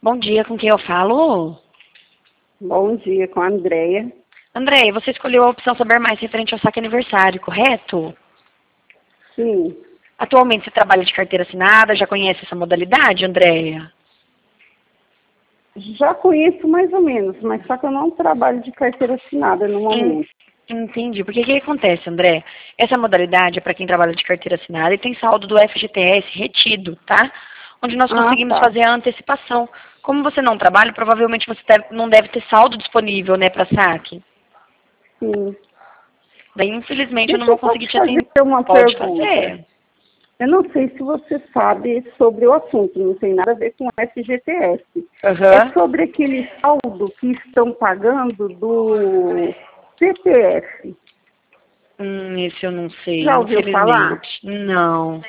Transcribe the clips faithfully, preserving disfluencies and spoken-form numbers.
Bom dia, com quem eu falo? Bom dia, com a Andréia. Andréia, você escolheu a opção saber mais referente ao saque aniversário, correto? Sim, Atualmente você trabalha de carteira assinada, já conhece essa modalidade, Andréia? já conheço mais ou menos, mas só que eu não trabalho de carteira assinada no momento. Entendi. Porque o que, que acontece, André? Essa modalidade é para quem trabalha de carteira assinada e tem saldo do F G T S retido, tá? Onde nós Ah, conseguimos tá. fazer a antecipação. Como você não trabalha, provavelmente você deve- não deve ter saldo disponível, né, para saque. Sim. Daí, infelizmente, eu não Deixa vou eu só conseguir te te atender. fazer uma Pode pergunta. fazer. Eu não sei se você sabe sobre o assunto, não tem nada a ver com F G T S. É Aham. sobre aquele saldo que estão pagando do C P F. Hum, esse eu não sei, Já ouviu falar? infelizmente. Não.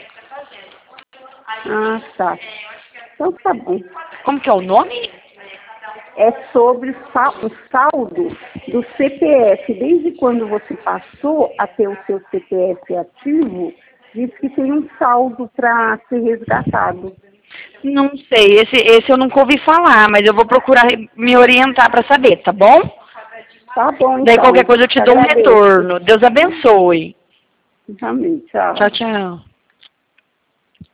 Ah, tá. Então tá bom. Como que é o nome? É sobre o sal- o saldo do C P F. Desde quando você passou a ter o seu C P F ativo, diz que tem um saldo para ser resgatado. Não sei, esse, esse eu nunca ouvi falar, mas eu vou procurar me orientar para saber, tá bom? Tá bom, Daí então. qualquer coisa eu te Te dou um agradeço. retorno. Deus abençoe. Amém. Tchau. Tchau, tchau.